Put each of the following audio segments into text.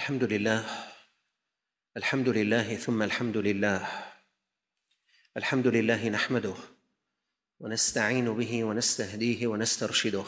الحمد لله. الحمد لله ثم الحمد لله. الحمد لله نحمده ونستعين به ونستهديه ونسترشده،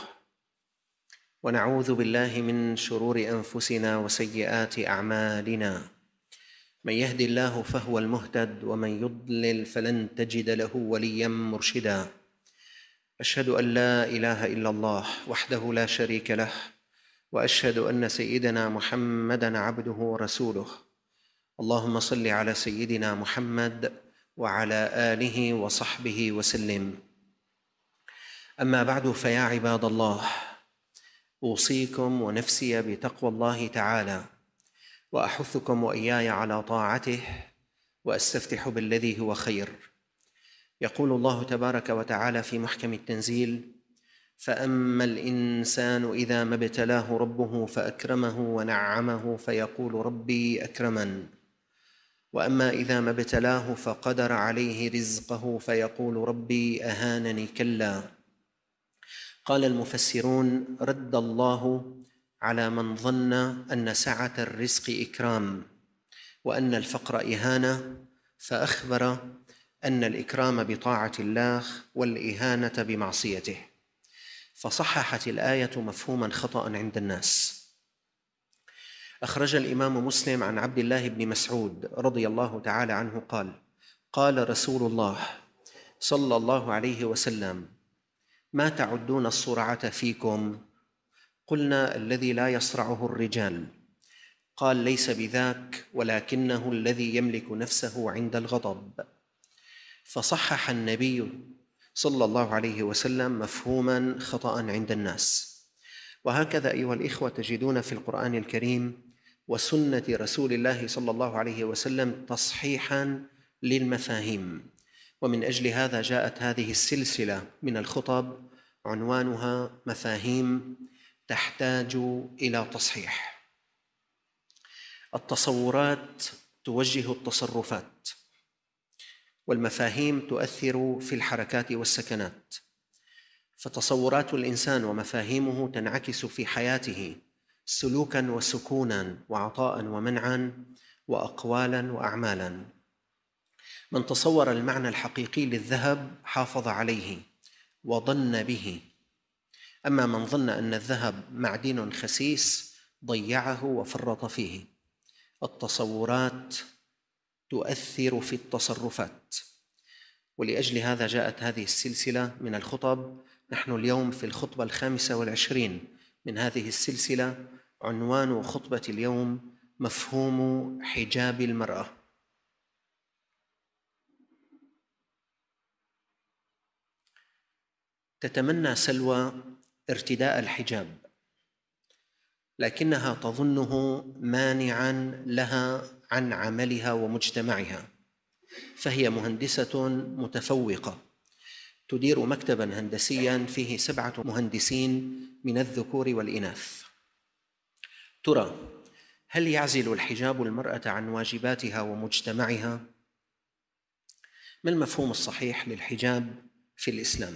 ونعوذ بالله من شرور أنفسنا وسيئات أعمالنا. من يهد الله فهو المهتد، ومن يضلل فلن تجد له وليا مرشدا. أشهد أن لا إله إلا الله وحده لا شريك له، وأشهد أن سيدنا محمدًا عبده ورسوله. اللهم صل على سيدنا محمد وعلى آله وصحبه وسلم. أما بعد، فيا عباد الله، أوصيكم ونفسي بتقوى الله تعالى، وأحثكم وإياي على طاعته، وأستفتح بالذي هو خير. يقول الله تبارك وتعالى في محكم التنزيل: فأما الإنسان إذا ما ابتلاه ربه فأكرمه ونعمه فيقول ربي أكرمن، وأما إذا ما ابتلاه فقدر عليه رزقه فيقول ربي أهانني. كلا. قال المفسرون: رد الله على من ظن أن سعة الرزق إكرام وأن الفقر إهانة، فأخبر أن الإكرام بطاعة الله والإهانة بمعصيته، فصححت الآية مفهوما خطأ عند الناس. أخرج الإمام مسلم عن عبد الله بن مسعود رضي الله تعالى عنه قال: قال رسول الله صلى الله عليه وسلم: ما تعدون الصرعة فيكم؟ قلنا: الذي لا يصرعه الرجال. قال: ليس بذاك، ولكنه الذي يملك نفسه عند الغضب. فصحح النبي صلى الله عليه وسلم مفهوما خطأ عند الناس. وهكذا أيها الإخوة تجدون في القرآن الكريم وسنة رسول الله صلى الله عليه وسلم تصحيحا للمفاهيم، ومن أجل هذا جاءت هذه السلسلة من الخطب عنوانها مفاهيم تحتاج إلى تصحيح. التصورات توجه التصرفات، والمفاهيم تؤثر في الحركات والسكنات، فتصورات الإنسان ومفاهيمه تنعكس في حياته سلوكاً وسكوناً وعطاء ومنعاً وأقوالاً وأعمالاً. من تصور المعنى الحقيقي للذهب حافظ عليه وظن به، أما من ظن أن الذهب معدن خسيس ضيعه وفرط فيه. التصورات تؤثر في التصرفات، ولأجل هذا جاءت هذه السلسلة من الخطب. نحن اليوم في الخطبة 25 من هذه السلسلة. عنوان خطبة اليوم: مفهوم حجاب المرأة. تتمنى سلوى ارتداء الحجاب، لكنها تظنه مانعاً لها عن عملها ومجتمعها، فهي مهندسة متفوقة تدير مكتباً هندسياً فيه 7 مهندسين من الذكور والإناث. ترى، هل يعزل الحجاب المرأة عن واجباتها ومجتمعها؟ ما المفهوم الصحيح للحجاب في الإسلام؟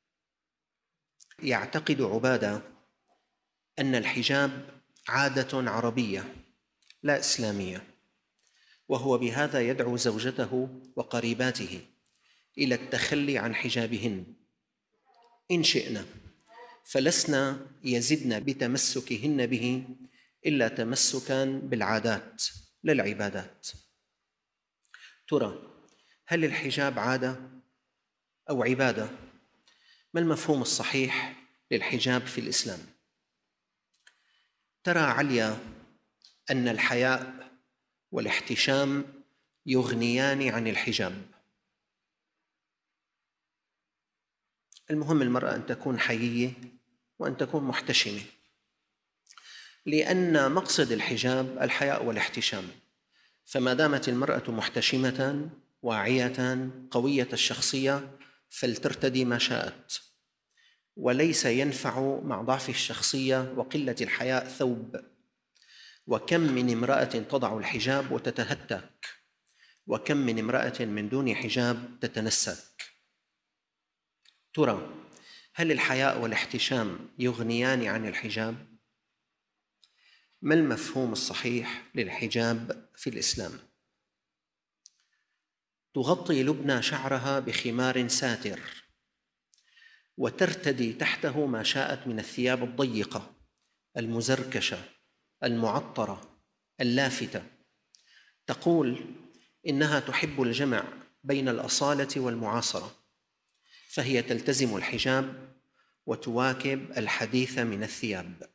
يعتقد عبادة أن الحجاب عادة عربية لا إسلامية، وهو بهذا يدعو زوجته وقريباته إلى التخلي عن حجابهن إن شئنا، فلسنا يزدن بتمسكهن به إلا تمسكاً بالعادات لا العبادات. ترى، هل الحجاب عادة أو عبادة؟ ما المفهوم الصحيح للحجاب في الإسلام؟ ترى عليا أن الحياء والاحتشام يغنيان عن الحجاب. المهم المرأة أن تكون حيية وأن تكون محتشمة، لأن مقصد الحجاب الحياء والاحتشام. فما دامت المرأة محتشمة واعية قوية الشخصية فلترتدي ما شاءت، وليس ينفع مع ضعف الشخصية وقلة الحياء ثوب. وكم من امرأة تضع الحجاب وتتهتك، وكم من امرأة من دون حجاب تتنسك. ترى، هل الحياء والاحتشام يغنيان عن الحجاب؟ ما المفهوم الصحيح للحجاب في الإسلام؟ تغطي لبنى شعرها بخمار ساتر، وترتدي تحته ما شاءت من الثياب الضيقة المزركشة المعطرة اللافتة. تقول إنها تحب الجمع بين الأصالة والمعاصرة، فهي تلتزم الحجاب وتواكب الحديث من الثياب.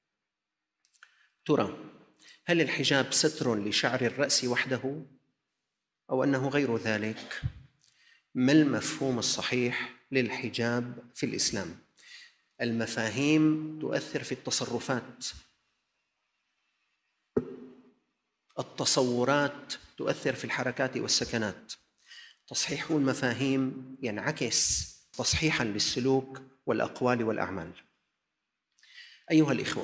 ترى هل الحجاب ستر لشعر الرأس وحده أو أنه غير ذلك؟ ما المفهوم الصحيح للحجاب في الإسلام؟ المفاهيم تؤثر في التصرفات، التصورات تؤثر في الحركات والسكنات. تصحيح المفاهيم ينعكس تصحيحاً للسلوك والأقوال والأعمال. أيها الإخوة،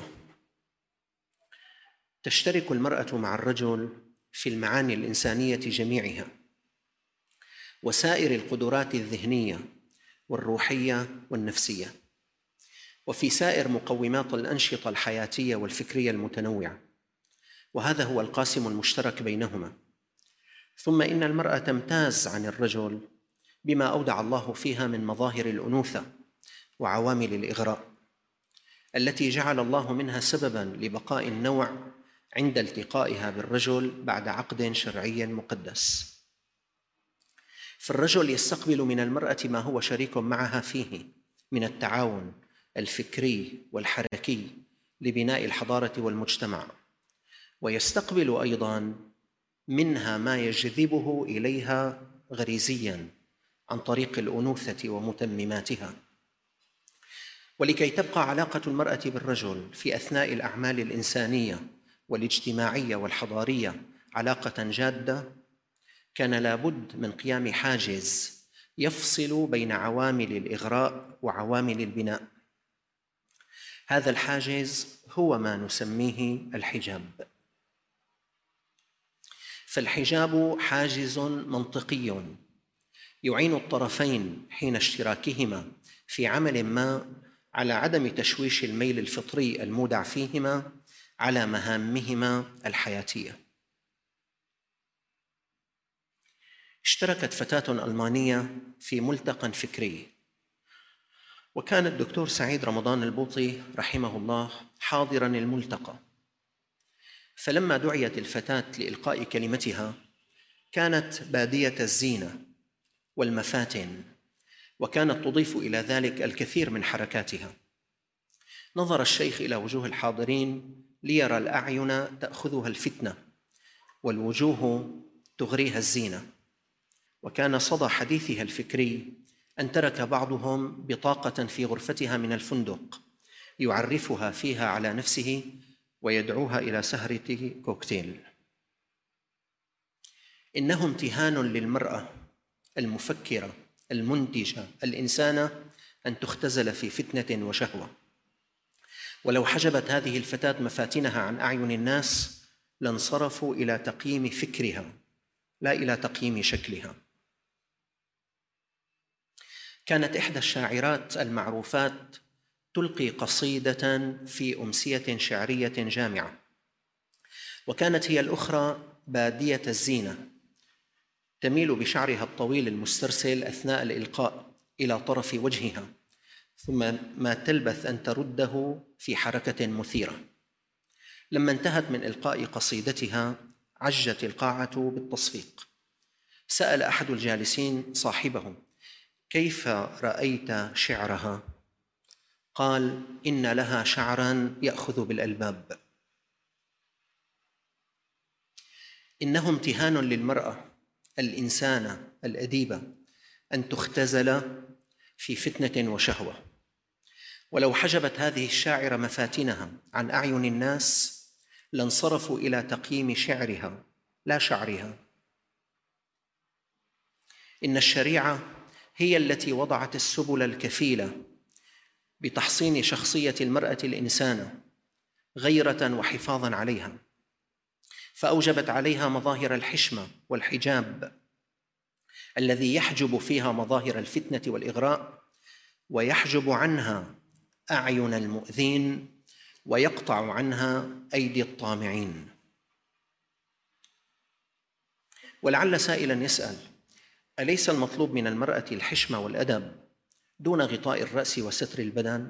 تشترك المرأة مع الرجل في المعاني الإنسانية جميعها وسائر القدرات الذهنية والروحية والنفسية، وفي سائر مقومات الأنشطة الحياتية والفكرية المتنوعة، وهذا هو القاسم المشترك بينهما. ثم إن المرأة تمتاز عن الرجل بما أودع الله فيها من مظاهر الأنوثة وعوامل الإغراء التي جعل الله منها سبباً لبقاء النوع عند التقائها بالرجل بعد عقد شرعي مقدس. فالرجل يستقبل من المرأة ما هو شريك معها فيه من التعاون الفكري والحركي لبناء الحضارة والمجتمع، ويستقبل أيضاً منها ما يجذبه إليها غريزياً عن طريق الأنوثة ومتمماتها. ولكي تبقى علاقة المرأة بالرجل في أثناء الأعمال الإنسانية والاجتماعية والحضارية علاقة جادة، كان لابد من قيام حاجز يفصل بين عوامل الإغراء وعوامل البناء. هذا الحاجز هو ما نسميه الحجاب. فالحجاب حاجز منطقي يعين الطرفين حين اشتراكهما في عمل ما على عدم تشويش الميل الفطري المودع فيهما على مهامهما الحياتية. اشتركت فتاة ألمانية في ملتقى فكري، وكان الدكتور سعيد رمضان البوطي رحمه الله حاضراً الملتقى. فلما دعيت الفتاة لإلقاء كلمتها كانت بادية الزينة والمفاتن، وكانت تضيف إلى ذلك الكثير من حركاتها. نظر الشيخ إلى وجوه الحاضرين ليرى الأعين تأخذها الفتنة والوجوه تغريها الزينة، وكان صدى حديثها الفكري أن ترك بعضهم بطاقة في غرفتها من الفندق يعرفها فيها على نفسه ويدعوها إلى سهرة كوكتيل. إنه امتهان للمرأة المفكرة المنتجة الإنسانة أن تختزل في فتنة وشهوة. ولو حجبت هذه الفتاة مفاتنها عن أعين الناس لانصرفوا إلى تقييم فكرها لا إلى تقييم شكلها. كانت إحدى الشاعرات المعروفات تلقي قصيدة في أمسية شعرية جامعة، وكانت هي الأخرى بادية الزينة تميل بشعرها الطويل المسترسل أثناء الإلقاء إلى طرف وجهها، ثم ما تلبث أن ترده في حركة مثيرة. لما انتهت من إلقاء قصيدتها عجت القاعة بالتصفيق. سأل أحد الجالسين صاحبه: كيف رأيت شعرها؟ قال: إن لها شعراً يأخذ بالألباب. إنه امتهان للمرأة الإنسانة الأديبة أن تختزل في فتنة وشهوة. ولو حجبت هذه الشاعرة مفاتنها عن أعين الناس لانصرفوا إلى تقييم شعرها لا شعرها. إن الشريعة هي التي وضعت السبل الكفيلة بتحصين شخصية المرأة الإنسانة غيرة وحفاظاً عليها، فأوجبت عليها مظاهر الحشمة والحجاب الذي يحجب فيها مظاهر الفتنة والإغراء، ويحجب عنها أعين المؤذين ويقطع عنها أيدي الطامعين. ولعل سائلا يسأل: أليس المطلوب من المرأة الحشمة والأدب دون غطاء الرأس وستر البدن؟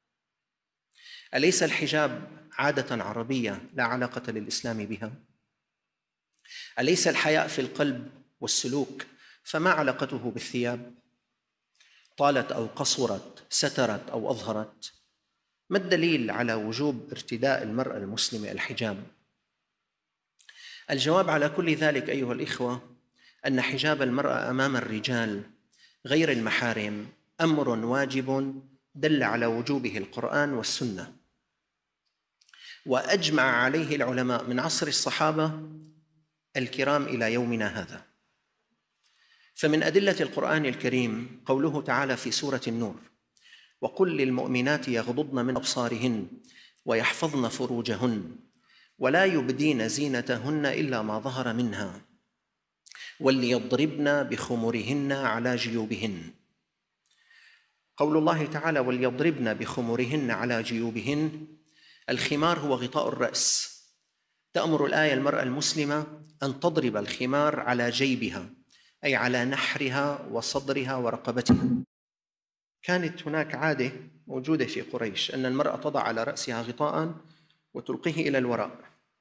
أليس الحجاب عادة عربية لا علاقة للإسلام بها؟ أليس الحياء في القلب والسلوك، فما علاقته بالثياب؟ طالت أو قصرت، سترت أو أظهرت، ما الدليل على وجوب ارتداء المرأة المسلمة الحجاب؟ الجواب على كل ذلك أيها الإخوة أن حجاب المرأة أمام الرجال غير المحارم أمر واجب دل على وجوبه القرآن والسنة، وأجمع عليه العلماء من عصر الصحابة الكرام إلى يومنا هذا. فمن أدلة القرآن الكريم قوله تعالى في سورة النور: وقل للمؤمنات يغضضن من أبصارهن ويحفظن فروجهن ولا يبدين زينتهن إلا ما ظهر منها وليضربن بخمرهن على جيوبهن. قول الله تعالى وليضربن بخمرهن على جيوبهن، الخمار هو غطاء الرأس. تأمر الآية المرأة المسلمة أن تضرب الخمار على جيبها، أي على نحرها وصدرها ورقبتها. كانت هناك عادة موجودة في قريش أن المرأة تضع على رأسها غطاء وتلقيه إلى الوراء،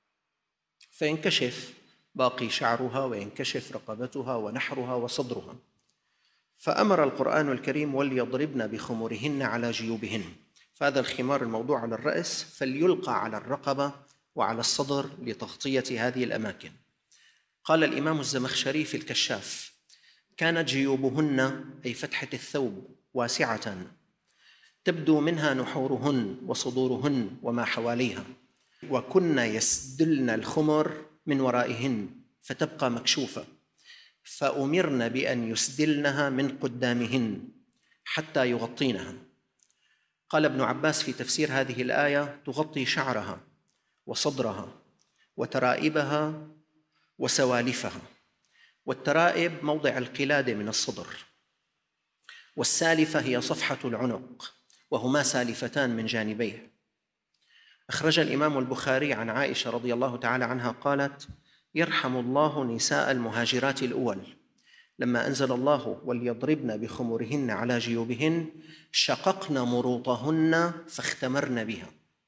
فينكشف باقي شعرها وينكشف رقبتها ونحرها وصدرها. فأمر القرآن الكريم وليضربن بخمرهن على جيوبهن، فهذا الخمار الموضوع على الرأس فليلقى على الرقبة وعلى الصدر لتغطية هذه الأماكن. قال الإمام الزمخشري في الكشاف: كانت جيوبهن أي فتحة الثوب واسعة تبدو منها نحورهن وصدورهن وما حواليها، وكن يسدلن الخمر من ورائهن فتبقى مكشوفة، فأمرن بأن يسدلنها من قدامهن حتى يغطينها. قال ابن عباس في تفسير هذه الآية: تغطي شعرها وصدرها وترائبها وسوالفها. والترائب موضع القلادة من الصدر، والسالفة هي صفحة العنق، وهما سالفتان من جانبيه. أخرج الإمام البخاري عن عائشة رضي الله تعالى عنها قالت: يرحم الله نساء المهاجرات الأول، لما أنزل الله وليضربن بخمرهن على جيوبهن شققن مروطهن فاختمرن بها.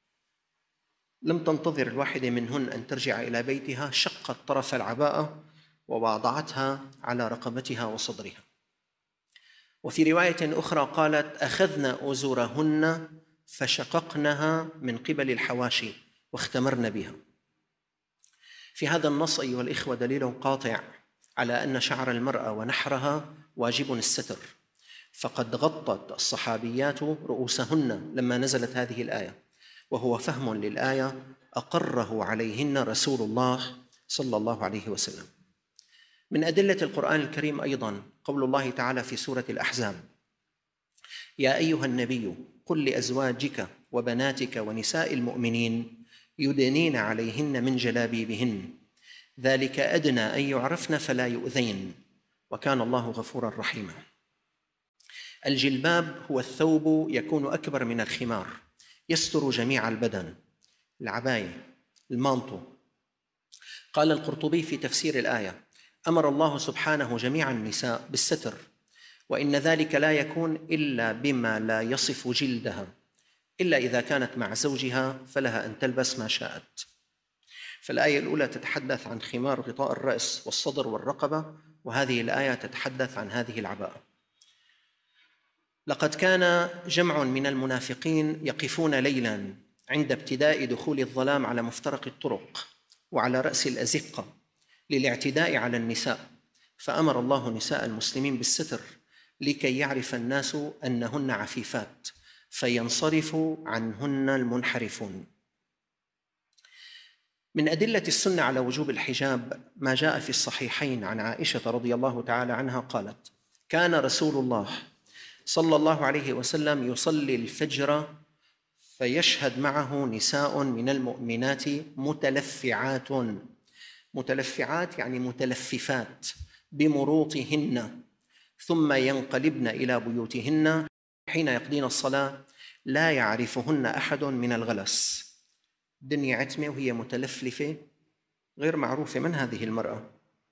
لم تنتظر الواحدة منهن أن ترجع إلى بيتها، شقت طرف العباءة ووضعتها على رقبتها وصدرها. وفي رواية أخرى قالت: أخذن أزورهن فشققنها من قبل الحواشي واختمرن بها. في هذا النص أيها الإخوة دليل قاطع على أن شعر المرأة ونحرها واجب الستر، فقد غطت الصحابيات رؤوسهن لما نزلت هذه الآية، وهو فهم للآية أقره عليهن رسول الله صلى الله عليه وسلم. من أدلة القرآن الكريم أيضاً قول الله تعالى في سورة الأحزاب: يا أيها النبي قل لأزواجك وبناتك ونساء المؤمنين يدنين عليهن من جلابيبهن ذلك أدنى أن يعرفن فلا يؤذين وكان الله غفوراً رحيماً. الجلباب هو الثوب يكون أكبر من الخمار، يستر جميع البدن، العباية، المانطو. قال القرطبي في تفسير الآية: أمر الله سبحانه جميع النساء بالستر، وإن ذلك لا يكون إلا بما لا يصف جلدها، إلا إذا كانت مع زوجها فلها أن تلبس ما شاءت. فالآية الأولى تتحدث عن خمار غطاء الرأس والصدر والرقبة، وهذه الآية تتحدث عن هذه العباءة. لقد كان جمع من المنافقين يقفون ليلاً عند ابتداء دخول الظلام على مفترق الطرق وعلى رأس الأزقة للاعتداء على النساء، فأمر الله نساء المسلمين بالستر لكي يعرف الناس أنهن عفيفات فينصرف عنهن المنحرفون. من أدلة السنة على وجوب الحجاب ما جاء في الصحيحين عن عائشة رضي الله تعالى عنها قالت: كان رسول الله صلى الله عليه وسلم يصلي الفجر فيشهد معه نساء من المؤمنات متلفعات، متلفعات يعني متلففات بمروطهن، ثم ينقلبن إلى بيوتهن حين يقضين الصلاة لا يعرفهن أحد من الغلس، الدنيا عتمة وهي متلفلفة غير معروفة من هذه المرأة.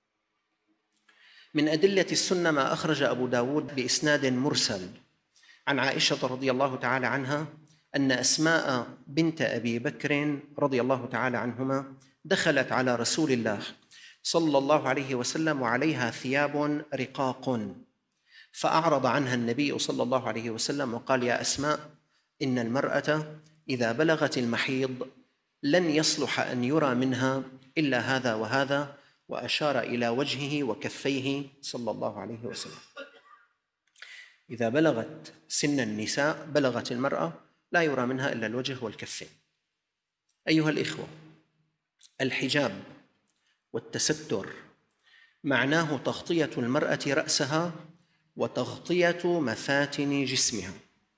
من أدلة السنة ما أخرج أبو داود بإسناد مرسل عن عائشة رضي الله تعالى عنها أن أسماء بنت أبي بكر رضي الله تعالى عنهما دخلت على رسول الله صلى الله عليه وسلم وعليها ثياب رقاق، فأعرض عنها النبي صلى الله عليه وسلم وقال: يا أسماء، إن المرأة إذا بلغت المحيض لن يصلح أن يرى منها إلا هذا وهذا، وأشار إلى وجهه وكفيه صلى الله عليه وسلم. إذا بلغت سن النساء، بلغت المرأة، لا يرى منها إلا الوجه والكفين. أيها الإخوة، الحجاب والتستر معناه تغطية المرأة رأسها وتغطية مفاتن جسمها،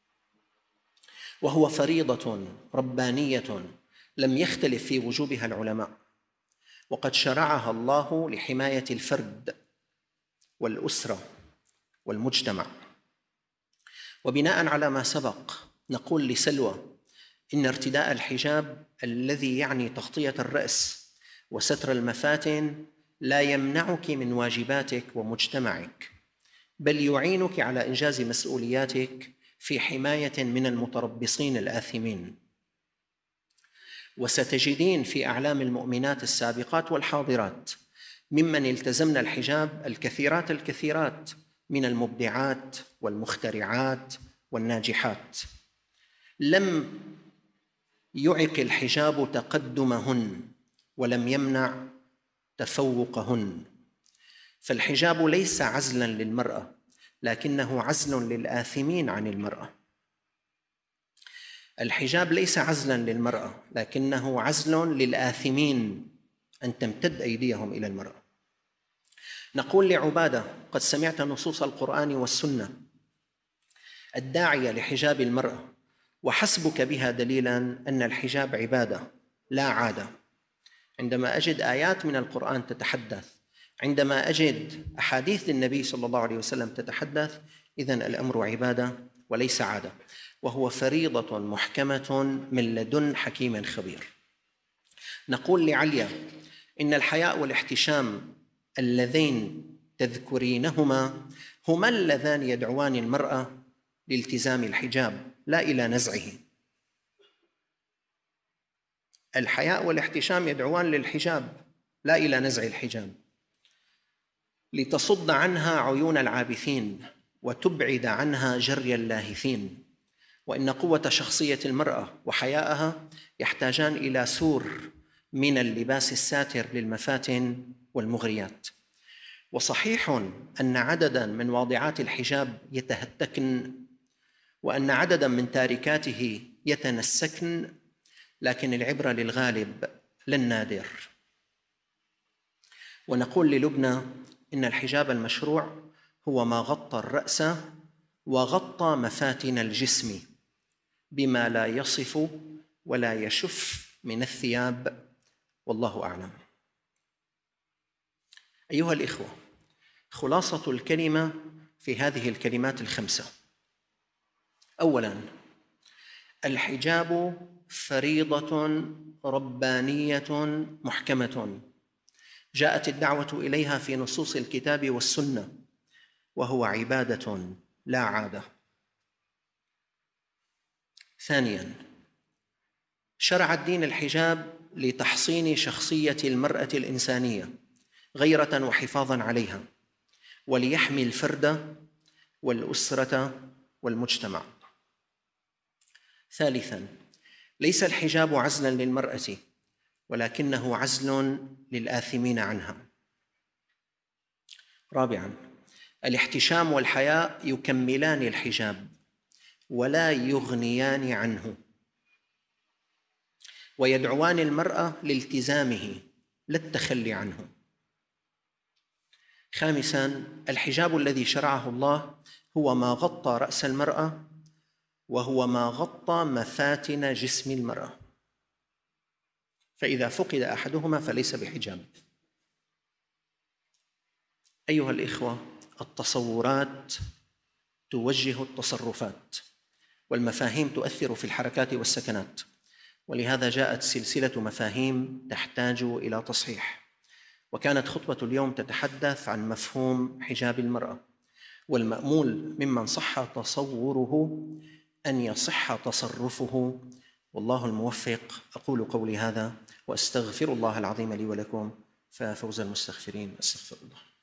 وهو فريضة ربانية لم يختلف في وجوبها العلماء، وقد شرعها الله لحماية الفرد والأسرة والمجتمع. وبناء على ما سبق نقول لسلوى إن ارتداء الحجاب الذي يعني تغطية الرأس وستر المفاتن لا يمنعك من واجباتك ومجتمعك، بل يعينك على إنجاز مسؤولياتك في حماية من المتربصين الآثمين. وستجدين في أعلام المؤمنات السابقات والحاضرات ممن التزمن الحجاب الكثيرات من المبدعات والمخترعات والناجحات، لم يعق الحجاب تقدمهن ولم يمنع تفوقهن. فالحجاب ليس عزلاً للمرأة، لكنه عزل للآثمين عن المرأة. الحجاب ليس عزلاً للمرأة، لكنه عزل للآثمين أن تمتد أيديهم إلى المرأة. نقول لعبادة: قد سمعت نصوص القرآن والسنة الداعية لحجاب المرأة، وحسبك بها دليلاً أن الحجاب عبادة لا عادة. عندما أجد آيات من القرآن تتحدث، عندما أجد أحاديث النبي صلى الله عليه وسلم تتحدث، إذن الأمر عبادة وليس عادة، وهو فريضة محكمة من لدن حكيم خبير. نقول لعليا: إن الحياء والاحتشام اللذين تذكرينهما هما اللذان يدعوان المرأة لالتزام الحجاب لا إلى نزعه. الحياء والاحتشام يدعوان للحجاب لا إلى نزع الحجاب، لتصد عنها عيون العابثين وتبعد عنها جري اللاهثين. وإن قوة شخصية المرأة وحياءها يحتاجان إلى سور من اللباس الساتر للمفاتن والمغريات. وصحيح أن عدداً من واضعات الحجاب يتهتكن، وأن عدداً من تاركاته يتنسكن، لكن العبرة للغالب لا النادر. ونقول للبنى: إن الحجاب المشروع هو ما غطى الرأس وغطى مفاتن الجسم بما لا يصف ولا يشف من الثياب، والله أعلم. أيها الإخوة، خلاصة الكلمة في هذه الكلمات الخمسة: أولاً، الحجاب فريضة ربانية محكمة جاءت الدعوة إليها في نصوص الكتاب والسنة، وهو عبادة لا عادة. ثانياً، شرع الدين الحجاب لتحصين شخصية المرأة الإنسانية غيرة وحفاظاً عليها، وليحمي الفرد والأسرة والمجتمع. ثالثاً، ليس الحجاب عزلاً للمرأة، ولكنه عزل للآثمين عنها. رابعاً، الاحتشام والحياء يكملان الحجاب ولا يغنيان عنه، ويدعوان المرأة لالتزامه لا التخلي عنه. خامساً، الحجاب الذي شرعه الله هو ما غطى رأس المرأة، وهو ما غطى مفاتن جسم المرأة، فإذا فقد أحدهما فليس بحجاب. أيها الإخوة، التصورات توجه التصرفات، والمفاهيم تؤثر في الحركات والسكنات، ولهذا جاءت سلسلة مفاهيم تحتاج إلى تصحيح. وكانت خطبة اليوم تتحدث عن مفهوم حجاب المرأة، والمأمول ممن صح تصوره أن يصح تصرفه، والله الموفق. أقول قولي هذا وأستغفر الله العظيم لي ولكم، ففوز المستغفرين. أستغفر الله.